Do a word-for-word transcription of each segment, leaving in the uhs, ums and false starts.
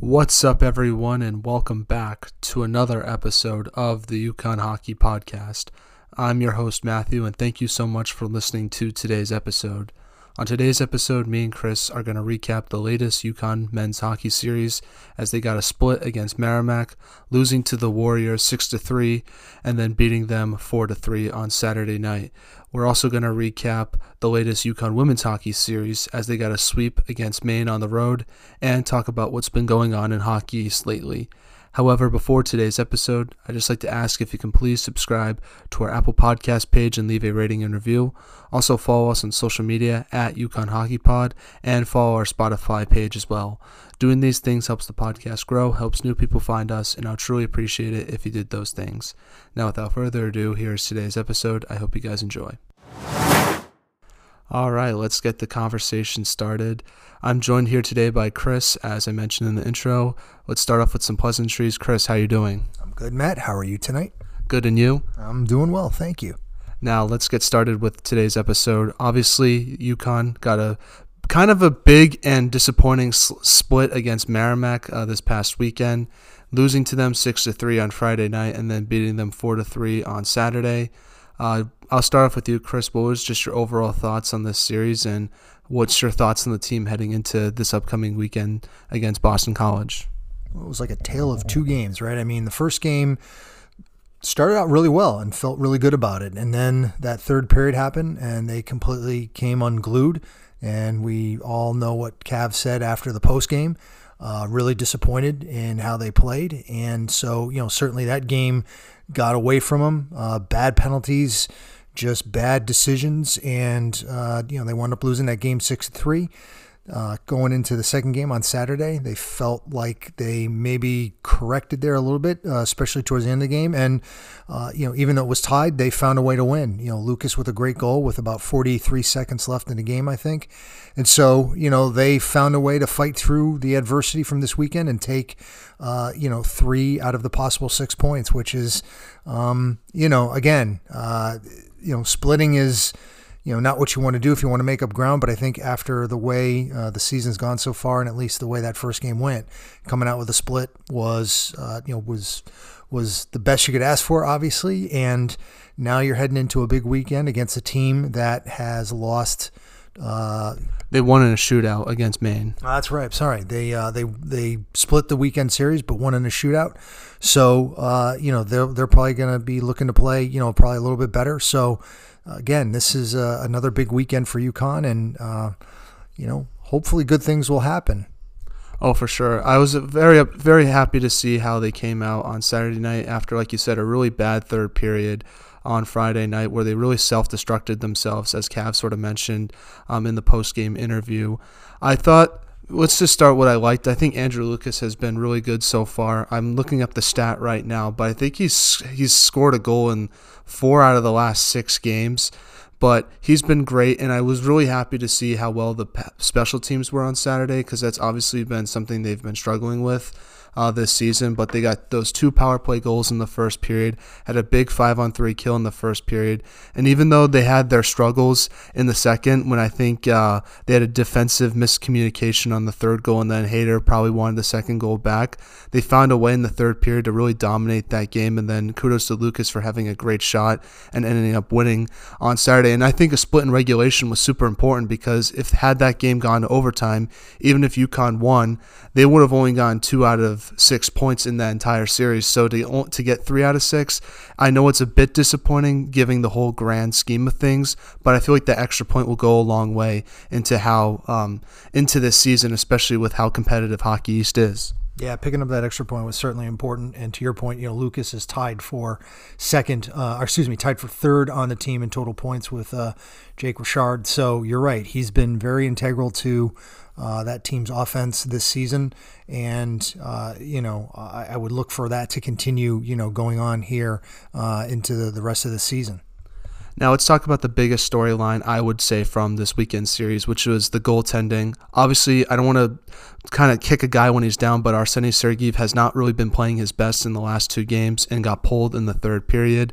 What's up, everyone, and welcome back to another episode of the UConn Hockey Podcast. I'm your host, Matthew, and thank you so much for listening to today's episode. On today's episode, me and Chris are going to recap the latest UConn men's hockey series as they got a split against Merrimack, losing to the Warriors six to three, and then beating them four to three on Saturday night. We're also going to recap the latest UConn women's hockey series as they got a sweep against Maine on the road, and talk about what's been going on in Hockey East lately. However, before today's episode, I'd just like to ask if you can please subscribe to our Apple Podcast page and leave a rating and review. Also follow us on social media at UConn Hockey Pod and follow our Spotify page as well. Doing these things helps the podcast grow, helps new people find us, and I'll truly appreciate it if you did those things. Now, without further ado, here's today's episode. I hope you guys enjoy. All right, let's get the conversation started. I'm joined here today by Chris, as I mentioned in the intro. Let's start off with some pleasantries. Chris, how you doing? I'm good, Matt. How are you tonight? Good, and you? I'm doing well, thank you. Now, let's get started with today's episode. Obviously, UConn got a kind of a big and disappointing s- split against Merrimack uh, this past weekend, losing to them six to three on Friday night and then beating them four to three on Saturday. Uh, I'll start off with you, Chris. What was just your overall thoughts on this series, and what's your thoughts on the team heading into this upcoming weekend against Boston College? Well, it was like a tale of two games, right? I mean, the first game started out really well and felt really good about it, and then that third period happened, and they completely came unglued, and we all know what Cav said after the post game. Uh, really disappointed in how they played, and so, you know, certainly that game got away from them. Uh, bad penalties, just bad decisions, and uh, you know, they wound up losing that game six to three. Uh, going into the second game on Saturday, they felt like they maybe corrected there a little bit, uh, especially towards the end of the game. And uh, you know, even though it was tied, they found a way to win. You know, Lucas with a great goal with about forty-three seconds left in the game, I think. And so, you know, they found a way to fight through the adversity from this weekend and take, uh, you know, three out of the possible six points, which is, um, you know, again, uh, you know, splitting is, you know, not what you want to do if you want to make up ground. But I think after the way uh, the season's gone so far, and at least the way that first game went, coming out with a split was, uh, you know, was was the best you could ask for, obviously. And now you're heading into a big weekend against a team that has lost. Uh, they won in a shootout against Maine. That's right. Sorry, they uh, they they split the weekend series, but won in a shootout. So uh, you know, they're they're probably going to be looking to play, you know, probably a little bit better. So uh, again, this is uh, another big weekend for UConn, and uh, you know, hopefully good things will happen. Oh, for sure. I was very, very happy to see how they came out on Saturday night after, like you said, a really bad third period on Friday night where they really self-destructed themselves, as Cav sort of mentioned um, in the post-game interview. I thought, let's just start what I liked. I think Andrew Lucas has been really good so far. I'm looking up the stat right now, but I think he's he's scored a goal in four out of the last six games. But he's been great, and I was really happy to see how well the special teams were on Saturday, because that's obviously been something they've been struggling with uh, this season. But they got those two power play goals in the first period, had a big five-on-three kill in the first period. And even though they had their struggles in the second, when I think uh, they had a defensive miscommunication on the third goal, and then Hayter probably wanted the second goal back, they found a way in the third period to really dominate that game. And then kudos to Lucas for having a great shot and ending up winning on Saturday. And I think a split in regulation was super important, because if had that game gone to overtime, even if UConn won, they would have only gotten two out of six points in that entire series. So to to get three out of six, I know it's a bit disappointing given the whole grand scheme of things, but I feel like the extra point will go a long way into how um, into this season, especially with how competitive Hockey East is. Yeah, picking up that extra point was certainly important. And to your point, you know, Lucas is tied for second, uh, or excuse me, tied for third on the team in total points with uh, Jake Richard. So you're right. He's been very integral to uh, that team's offense this season. And, uh, you know, I, I would look for that to continue, you know, going on here uh, into the, the rest of the season. Now let's talk about the biggest storyline, I would say, from this weekend series, which was the goaltending. Obviously, I don't want to kind of kick a guy when he's down, but Arseny Sergeev has not really been playing his best in the last two games and got pulled in the third period.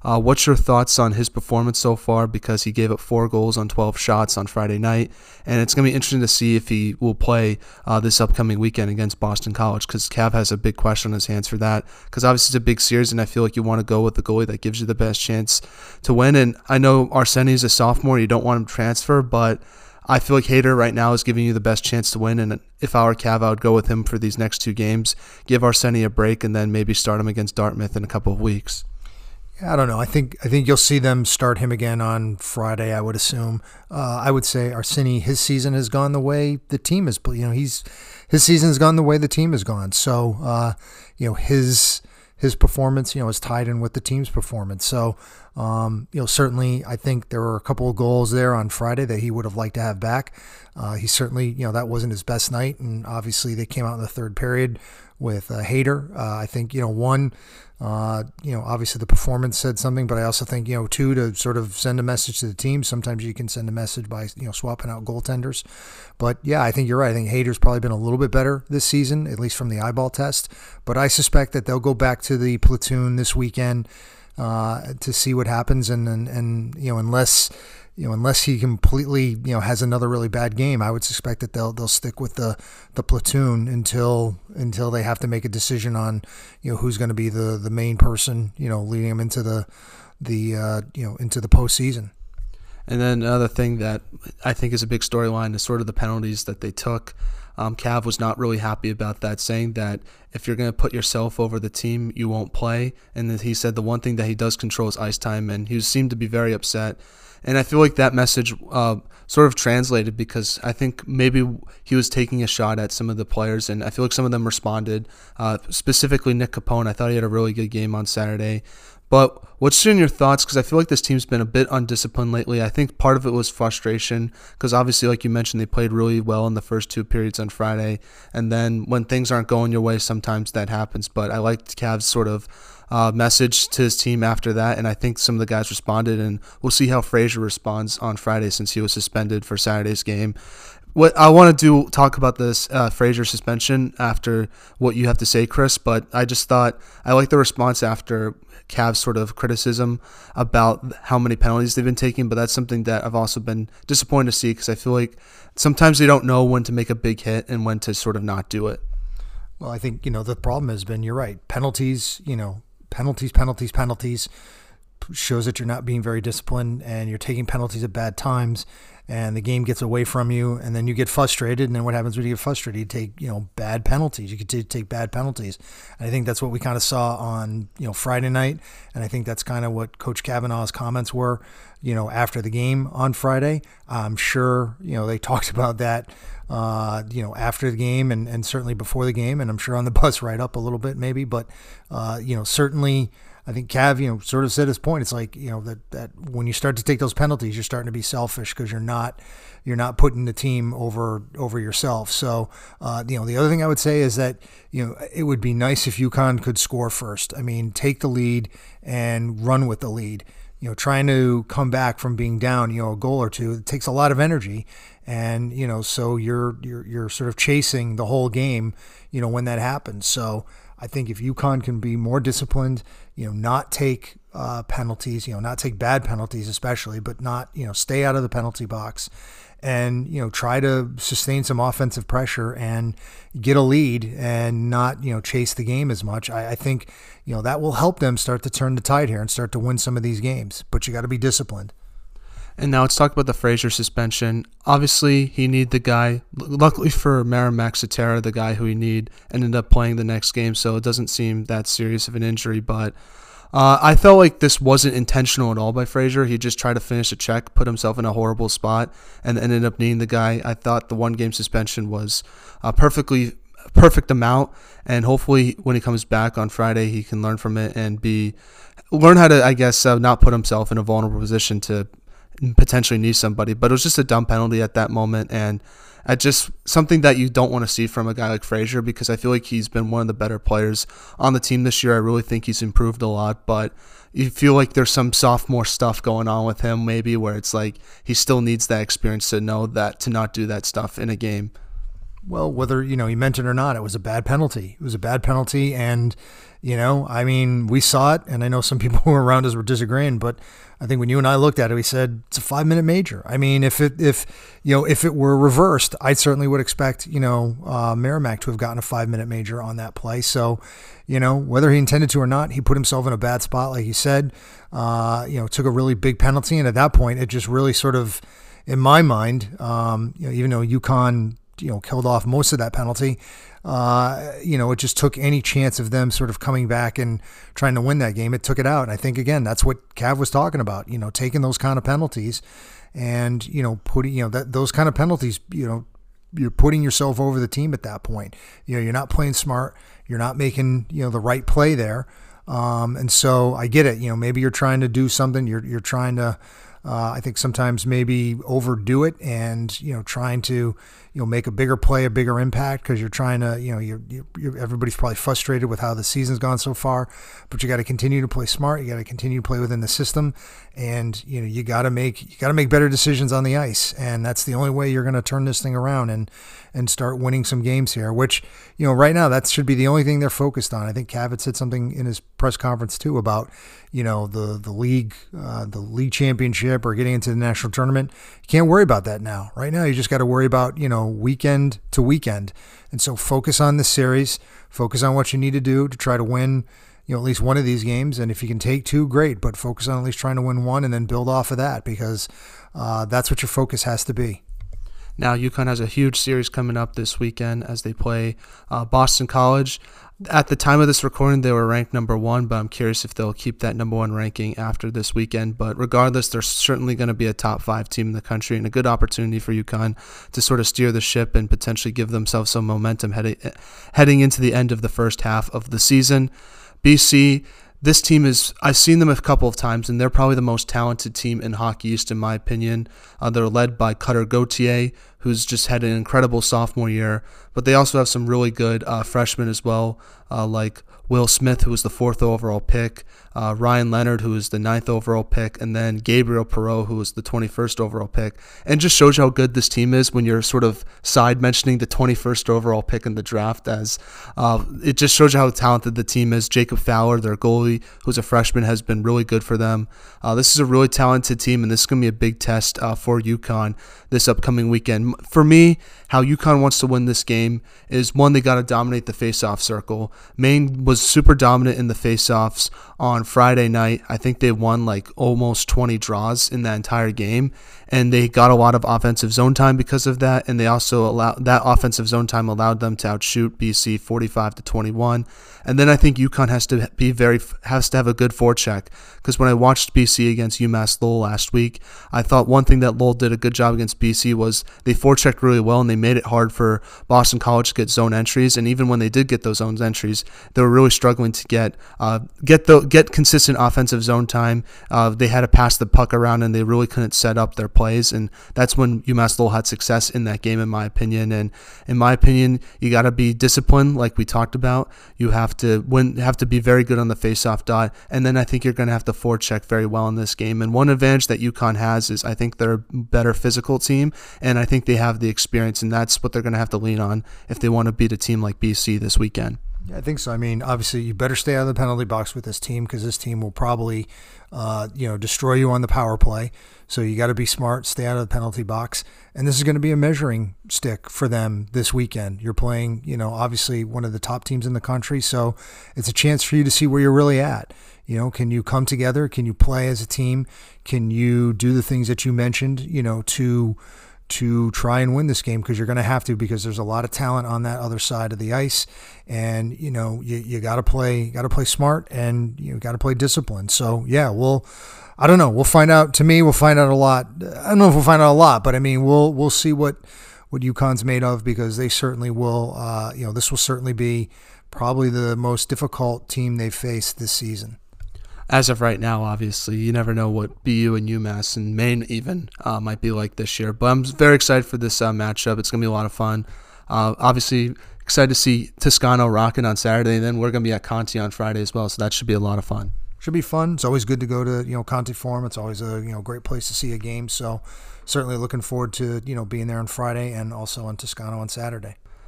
Uh, what's your thoughts on his performance so far? Because he gave up four goals on twelve shots on Friday night, and it's going to be interesting to see if he will play uh, this upcoming weekend against Boston College, because Cav has a big question on his hands for that, because obviously it's a big series, and I feel like you want to go with the goalie that gives you the best chance to win. And I know Arseny's a sophomore, you don't want him to transfer, but I feel like Hader right now is giving you the best chance to win, and if I were Cav, I would go with him for these next two games, give Arseny a break, and then maybe start him against Dartmouth in a couple of weeks. Yeah, I don't know. I think I think you'll see them start him again on Friday, I would assume. Uh, I would say Arseny, his season has gone the way the team has. You know, he's his season has gone the way the team has gone. So, uh, you know, his his performance, you know, is tied in with the team's performance. So, um, you know, certainly I think there were a couple of goals there on Friday that he would have liked to have back. Uh, he certainly, you know, that wasn't his best night, and obviously they came out in the third period with uh, Hader. Uh, I think, you know, one. Uh, you know, obviously the performance said something, but I also think, you know, two, to sort of send a message to the team. Sometimes you can send a message by, you know, swapping out goaltenders. But yeah, I think you're right. I think Hader's probably been a little bit better this season, at least from the eyeball test. But I suspect that they'll go back to the platoon this weekend uh, to see what happens. And, and, and, you know, unless, you know, unless he completely, you know, has another really bad game, I would suspect that they'll they'll stick with the, the platoon until until they have to make a decision on, you know, who's going to be the, the main person, you know, leading them into the the uh, you know into the postseason. And then another thing that I think is a big storyline is sort of the penalties that they took. Um, Cav was not really happy about that, saying that if you're going to put yourself over the team, you won't play. And then he said the one thing that he does control is ice time, and he seemed to be very upset. And I feel like that message uh, sort of translated, because I think maybe he was taking a shot at some of the players, and I feel like some of them responded, uh, specifically Nick Capone. I thought he had a really good game on Saturday. But what's in your thoughts? Because I feel like this team's been a bit undisciplined lately. I think part of it was frustration, because obviously, like you mentioned, they played really well in the first two periods on Friday. And then when things aren't going your way, sometimes that happens. But I liked Cav's sort of uh, message to his team after that, and I think some of the guys responded. And we'll see how Frazier responds on Friday, since he was suspended for Saturday's game. What I want to do, talk about this uh, Frazier suspension after what you have to say, Chris, but I just thought I like the response after Cavs' sort of criticism about how many penalties they've been taking, but that's something that I've also been disappointed to see, because I feel like sometimes they don't know when to make a big hit and when to sort of not do it. Well, I think, you know, the problem has been, you're right, penalties, you know, penalties, penalties, penalties, shows that you're not being very disciplined, and you're taking penalties at bad times, and the game gets away from you, and then you get frustrated. And then what happens when you get frustrated? You take, you know, bad penalties. You could t- take bad penalties. And I think that's what we kind of saw on, you know, Friday night. And I think that's kind of what Coach Kavanaugh's comments were, you know, after the game on Friday. I'm sure, you know, they talked about that, uh, you know, after the game, and, and certainly before the game. And I'm sure on the bus right up a little bit maybe. But, uh, you know, certainly I think Cav, you know, sort of said his point. It's like, you know, that, that when you start to take those penalties, you're starting to be selfish, because you're not you're not putting the team over over yourself. So, uh, you know, the other thing I would say is that, you know, it would be nice if UConn could score first. I mean, take the lead and run with the lead. You know, trying to come back from being down, you know, a goal or two, it takes a lot of energy. And, you know, so you're you're you're sort of chasing the whole game, you know, when that happens. So I think if UConn can be more disciplined, you know, not take uh, penalties, you know, not take bad penalties especially, but not, you know, stay out of the penalty box, and, you know, try to sustain some offensive pressure and get a lead and not, you know, chase the game as much. I, I think, you know, that will help them start to turn the tide here and start to win some of these games. But you got to be disciplined. And now let's talk about the Frazier suspension. Obviously, he need the guy. Luckily for Merrimack, Satara, the guy who he need, ended up playing the next game, so it doesn't seem that serious of an injury. But uh, I felt like this wasn't intentional at all by Frazier. He just tried to finish a check, put himself in a horrible spot, and ended up needing the guy. I thought the one-game suspension was a perfectly perfect amount, and hopefully when he comes back on Friday, he can learn from it and be learn how to, I guess, uh, not put himself in a vulnerable position to potentially need somebody. But it was just a dumb penalty at that moment, and I just something that you don't want to see from a guy like Frazier, because I feel like he's been one of the better players on the team this year. I really think he's improved a lot, but you feel like there's some sophomore stuff going on with him, maybe, where it's like he still needs that experience to know that to not do that stuff in a game. Well, whether, you know, you meant it or not, it was a bad penalty. It was a bad penalty. And, you know, I mean, we saw it, and I know some people who were around us were disagreeing, but I think when you and I looked at it, we said it's a five minute major. I mean, if it, if, you know, if it were reversed, I certainly would expect, you know, uh, Merrimack to have gotten a five minute major on that play. So, you know, whether he intended to or not, he put himself in a bad spot, like you said, uh, you know, took a really big penalty. And at that point, it just really sort of, in my mind, um, you know, even though UConn, you know, killed off most of that penalty, uh, you know, it just took any chance of them sort of coming back and trying to win that game. It took it out. And I think, again, that's what Cav was talking about, you know, taking those kind of penalties and, you know, putting, you know, that those kind of penalties, you know, you're putting yourself over the team at that point. You know, you're not playing smart. You're not making, you know, the right play there. Um, and so I get it. You know, maybe you're trying to do something. You're, you're trying to, Uh, I think sometimes maybe overdo it and, you know, trying to, you know, make a bigger play, a bigger impact because you're trying to, you know, you're, you're, everybody's probably frustrated with how the season's gone so far, but you got to continue to play smart. You got to continue to play within the system, and, you know, you got to make, you got to make better decisions on the ice. And that's the only way you're going to turn this thing around and, and start winning some games here, which, you know, right now that should be the only thing they're focused on. I think Cavett said something in his press conference too about, you know, the, the league, uh, the league championship or getting into the national tournament. You can't worry about that now. Right now, you just got to worry about, you know, weekend to weekend. And so focus on this series, focus on what you need to do to try to win, you know, at least one of these games. And if you can take two, great, but focus on at least trying to win one and then build off of that, because uh, that's what your focus has to be. Now, UConn has a huge series coming up this weekend as they play uh, Boston College. At the time of this recording, they were ranked number one, but I'm curious if they'll keep that number one ranking after this weekend. But regardless, they're certainly going to be a top five team in the country and a good opportunity for UConn to sort of steer the ship and potentially give themselves some momentum heading, heading into the end of the first half of the season. B C, this team is, I've seen them a couple of times, and they're probably the most talented team in Hockey East, in my opinion. Uh, they're led by Cutter Gauthier, who's just had an incredible sophomore year, but they also have some really good uh, freshmen as well, uh, like Will Smith, who was the fourth overall pick, uh, Ryan Leonard, who was the ninth overall pick, and then Gabriel Perreault, who was the twenty-first overall pick. And just shows you how good this team is when you're sort of side mentioning the twenty-first overall pick in the draft, as uh, it just shows you how talented the team is. Jacob Fowler, their goalie, who's a freshman, has been really good for them. Uh, this is a really talented team, and this is going to be a big test uh, for UConn this upcoming weekend. For me, how UConn wants to win this game is, one, they got to dominate the face-off circle. Maine was super dominant in the face-offs on Friday night. I think they won like almost twenty draws in that entire game, and they got a lot of offensive zone time because of that, and they also allowed that offensive zone time allowed them to outshoot B C forty-five to twenty-one. And then I think UConn has to be very has to have a good forecheck, because when I watched B C against UMass Lowell last week, I thought one thing that Lowell did a good job against B C was they forechecked really well, and they made it hard for Boston College to get zone entries. And even when they did get those zone entries, they were really struggling to get uh, get the get consistent offensive zone time. Uh, they had to pass the puck around, and they really couldn't set up their plays. And that's when UMass Lowell had success in that game, in my opinion. And in my opinion, you got to be disciplined, like we talked about. You have to win, have to be very good on the face-off dot, and then I think you're going to have to forecheck very well in this game. And one advantage that UConn has is I think they're a better physical team, and I think they have the experience, and that's what they're going to have to lean on if they want to beat a team like B C this weekend. Yeah, I think so. I mean, obviously, you better stay out of the penalty box with this team, because this team will probably, uh, you know, destroy you on the power play. So you got to be smart, stay out of the penalty box. And this is going to be a measuring stick for them this weekend. You're playing, you know, obviously one of the top teams in the country. So it's a chance for you to see where you're really at. You know, can you come together? Can you play as a team? Can you do the things that you mentioned, you know, to to try and win this game? Because you're going to have to, because there's a lot of talent on that other side of the ice, and you know you you got to play got to play smart, and you got to play disciplined. So yeah, we'll I don't know we'll find out. To me, we'll find out a lot. I don't know if we'll find out a lot, but I mean we'll we'll see what what UConn's made of, because they certainly will. Uh, you know, this will certainly be probably the most difficult team they've faced this season. As of right now, obviously, you never know what B U and UMass and Maine even uh, might be like this year. But I'm very excited for this uh, matchup. It's going to be a lot of fun. Uh, obviously, excited to see Toscano rocking on Saturday, and then we're going to be at Conti on Friday as well, so that should be a lot of fun. Should be fun. It's always good to go to, you know, Conti Forum. It's always a, you know, great place to see a game. So certainly looking forward to, you know, being there on Friday and also on Toscano on Saturday.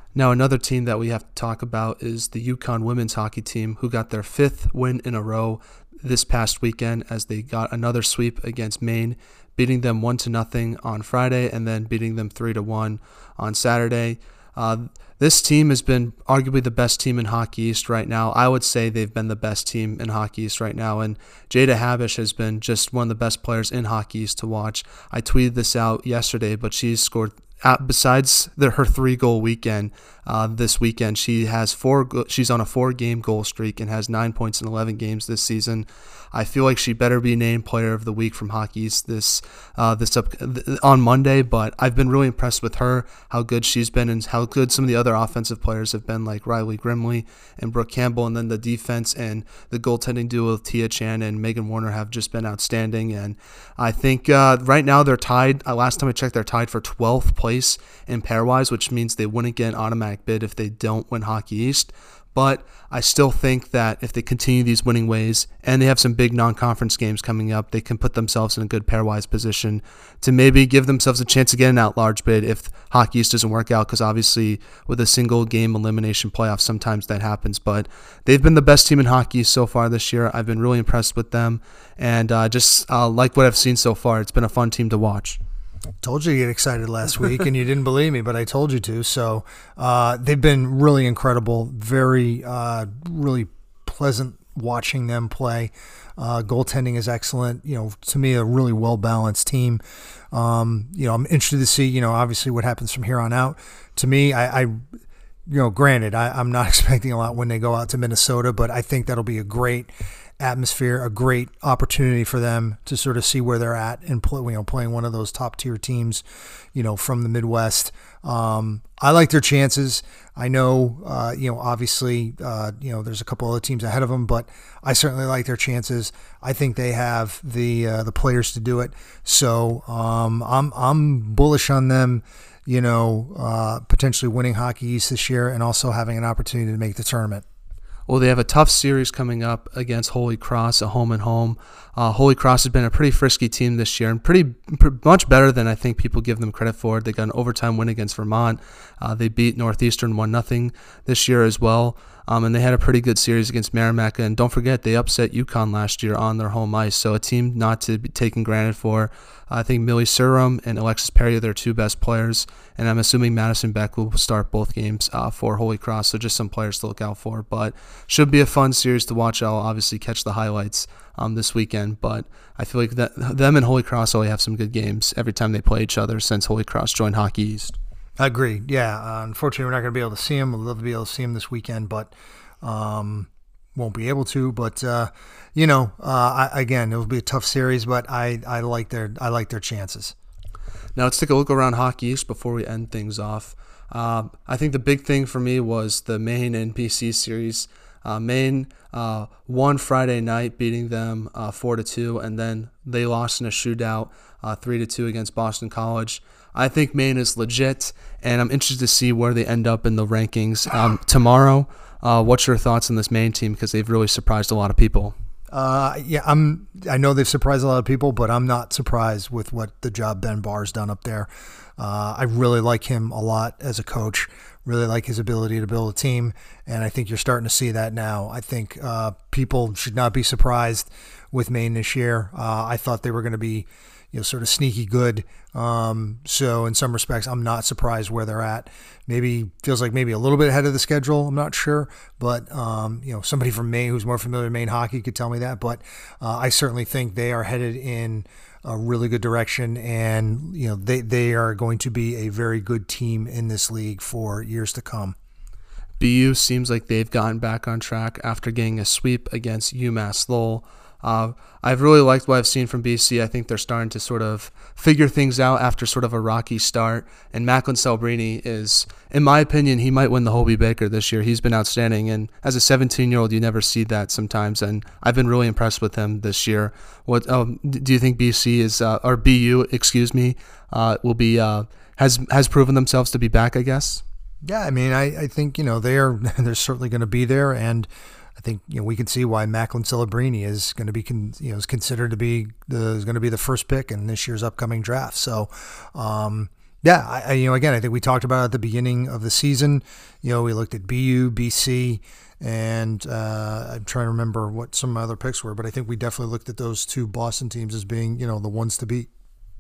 Now, another team that we have to talk about is the UConn women's hockey team, who got their fifth win in a row this past weekend as they got another sweep against Maine, beating them one to nothing on Friday and then beating them three to one on Saturday. Uh, this team has been arguably the best team in Hockey East right now. I would say they've been the best team in Hockey East right now, and Jada Habish has been just one of the best players in Hockey East to watch. I tweeted this out yesterday, but she's scored Uh, besides the, her three-goal weekend uh, this weekend, she has four. Go- she's on a four-game goal streak and has nine points in eleven games this season. I feel like she better be named Player of the Week from Hockey East this uh, this up th- on Monday. But I've been really impressed with her, how good she's been, and how good some of the other offensive players have been, like Riley Grimley and Brooke Campbell, and then the defense and the goaltending duo of Tia Chan and Megan Warner have just been outstanding. And I think uh, right now they're tied. Uh, last time I checked, they're tied for twelfth place in pairwise, which means they wouldn't get an automatic bid if they don't win Hockey East. But I still think that if they continue these winning ways and they have some big non-conference games coming up, they can put themselves in a good pairwise position to maybe give themselves a chance to get an at-large bid if Hockey East doesn't work out, because obviously with a single game elimination playoff, sometimes that happens. But they've been the best team in Hockey East so far this year. I've been really impressed with them, and uh, just uh, like what I've seen so far. It's been a fun team to watch. Told you to get excited last week, and you didn't believe me, but I told you to. So uh, they've been really incredible, very, uh, really pleasant watching them play. Uh, goaltending is excellent. You know, to me, a really well-balanced team. Um, you know, I'm interested to see, you know, obviously what happens from here on out. To me, I, I you know, granted, I, I'm not expecting a lot when they go out to Minnesota, but I think that'll be a great atmosphere, a great opportunity for them to sort of see where they're at and play, you know, playing one of those top tier teams, you know, from the Midwest. Um, I like their chances. I know, uh, you know, obviously, uh, you know, there's a couple other teams ahead of them, but I certainly like their chances. I think they have the uh, the players to do it. So um, I'm I'm bullish on them, you know, uh, potentially winning Hockey East this year and also having an opportunity to make the tournament. Well, they have a tough series coming up against Holy Cross, a home and home. Uh, Holy Cross has been a pretty frisky team this year and pretty, pretty much better than I think people give them credit for. They got an overtime win against Vermont. Uh, they beat Northeastern one nothing this year as well. Um, and they had a pretty good series against Merrimack. And don't forget, they upset UConn last year on their home ice. So a team not to be taken granted for. I think Millie Surum and Alexis Perry are their two best players. And I'm assuming Madison Beck will start both games uh, for Holy Cross. So just some players to look out for. But should be a fun series to watch. I'll obviously catch the highlights um, this weekend. But I feel like that them and Holy Cross always have some good games every time they play each other since Holy Cross joined Hockey East. I agree. Yeah. Uh, unfortunately, we're not going to be able to see him. We'd love to be able to see him this weekend, but um, won't be able to. But uh, you know, uh, I, again, it will be a tough series, but I, I like their I like their chances. Now let's take a look around Hockey East before we end things off. Uh, I think the big thing for me was the Maine and B C series. Uh, Maine uh, won Friday night, beating them uh, four to two, and then they lost in a shootout uh, three to two against Boston College. I think Maine is legit, and I'm interested to see where they end up in the rankings um, tomorrow. Uh, what's your thoughts on this Maine team, because they've really surprised a lot of people? Uh, yeah, I'm. I know they've surprised a lot of people, but I'm not surprised with what the job Ben Barr's done up there. Uh, I really like him a lot as a coach. Really like his ability to build a team, and I think you're starting to see that now. I think uh, people should not be surprised with Maine this year. Uh, I thought they were going to be, you know, sort of sneaky good. Um, so in some respects, I'm not surprised where they're at. Maybe feels like maybe a little bit ahead of the schedule. I'm not sure, but um, you know, somebody from Maine who's more familiar with Maine hockey could tell me that. But uh, I certainly think they are headed in a really good direction, and you know, they they are going to be a very good team in this league for years to come. B U seems like they've gotten back on track after getting a sweep against UMass Lowell. Uh, I've really liked what I've seen from B C. I think they're starting to sort of figure things out after sort of a rocky start. And Macklin Celebrini is, in my opinion, he might win the Hobey Baker this year. He's been outstanding. And as a seventeen-year-old, you never see that sometimes. And I've been really impressed with him this year. What um, do you think B C is, uh, or B U, excuse me, uh, will be, uh, has has proven themselves to be back, I guess? Yeah, I mean, I, I think, you know, they are, they're certainly going to be there. And I think, you know, we can see why Macklin Celebrini is going to be, con, you know, is considered to be the is going to be the first pick in this year's upcoming draft. So, um, Yeah, I, I, you know, again, I think we talked about it at the beginning of the season. You know, we looked at B U, B C, and uh, I'm trying to remember what some of my other picks were, but I think we definitely looked at those two Boston teams as being, you know, the ones to beat.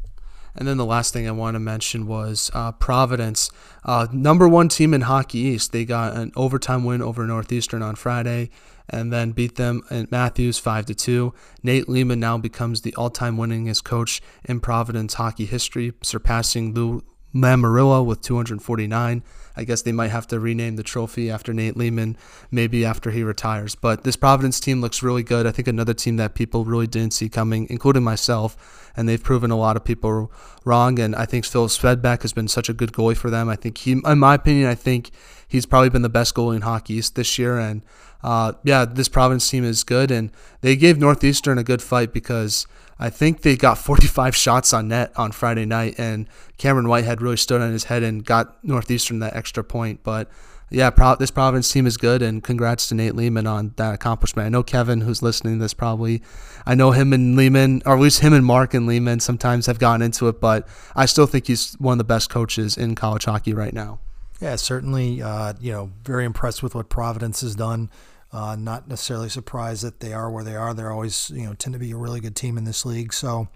And then the last thing I want to mention was uh, Providence, uh, number one team in Hockey East. They got an overtime win over Northeastern on Friday, and then beat them at Matthews five to two. Nate Lehman now becomes the all-time winningest coach in Providence hockey history, surpassing Lou Lamoriello with two hundred forty-nine. I guess they might have to rename the trophy after Nate Lehman, maybe after he retires. But this Providence team looks really good. I think another team that people really didn't see coming, including myself, and they've proven a lot of people wrong. And I think Phil Svedback has been such a good goalie for them. I think he, in my opinion, I think he's probably been the best goalie in Hockey East this year. And uh, yeah, this Providence team is good. And they gave Northeastern a good fight because I think they got forty-five shots on net on Friday night, and Cameron Whitehead really stood on his head and got Northeastern that extra point. But yeah, Pro- this Providence team is good, and congrats to Nate Lehman on that accomplishment. I know Kevin, who's listening to this, probably, I know him and Lehman, or at least him and Mark and Lehman sometimes have gotten into it, but I still think he's one of the best coaches in college hockey right now. Yeah, certainly, uh, you know, very impressed with what Providence has done. Uh, not necessarily surprised that they are where they are. They're always, you know, tend to be a really good team in this league. So,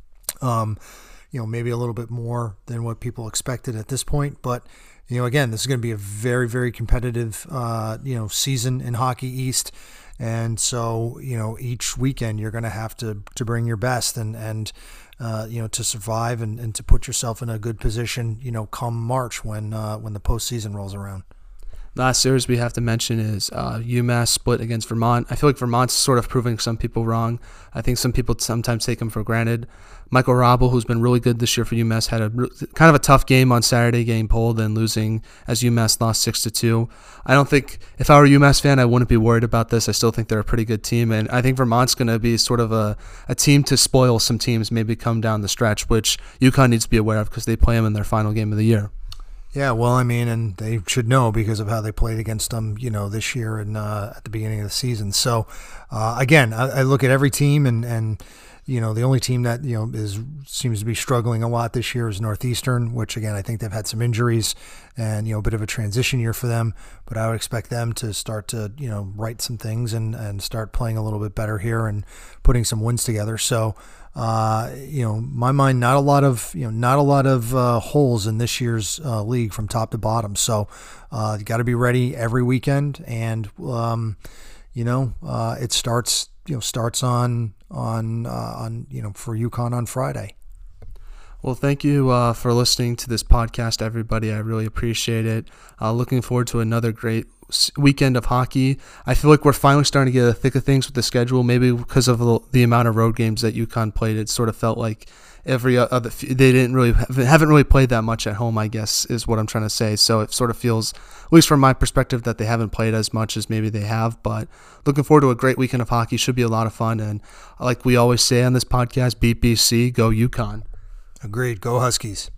um, you know, maybe a little bit more than what people expected at this point. But, you know, again, this is going to be a very, very competitive, uh, you know, season in Hockey East. And so, you know, each weekend you're going to have to to bring your best and, and uh, you know, to survive and, and to put yourself in a good position, you know, come March when uh, when the postseason rolls around. Last series we have to mention is uh, UMass split against Vermont. I feel like Vermont's sort of proving some people wrong. I think some people sometimes take them for granted. Michael Robel, who's been really good this year for UMass, had a kind of a tough game on Saturday, getting pulled and losing as UMass lost six to two. I don't think, if I were a UMass fan, I wouldn't be worried about this. I still think they're a pretty good team, and I think Vermont's going to be sort of a, a team to spoil some teams, maybe come down the stretch, which UConn needs to be aware of because they play them in their final game of the year. Yeah, well, I mean, and they should know because of how they played against them, you know, this year and uh, at the beginning of the season. So, uh, again, I, I look at every team, and, and you know, the only team that you know is seems to be struggling a lot this year is Northeastern, which again I think they've had some injuries and you know a bit of a transition year for them. But I would expect them to start to you know right some things and and start playing a little bit better here and putting some wins together. So. Uh, you know, my mind, not a lot of, you know, not a lot of uh, holes in this year's uh, league from top to bottom. So uh, you got to be ready every weekend, and um, you know, uh, it starts, you know, starts on on uh, on you know for UConn on Friday. Well, thank you uh, for listening to this podcast, everybody. I really appreciate it. Uh, looking forward to another great weekend of hockey. I feel like we're finally starting to get the thick of things with the schedule, maybe because of the, the amount of road games that UConn played. It sort of felt like every other, they didn't really, haven't really played that much at home, I guess, is what I'm trying to say. So it sort of feels, at least from my perspective, that they haven't played as much as maybe they have. But looking forward to a great weekend of hockey. Should be a lot of fun. And like we always say on this podcast, beat B C, go UConn. Agreed. Go Huskies.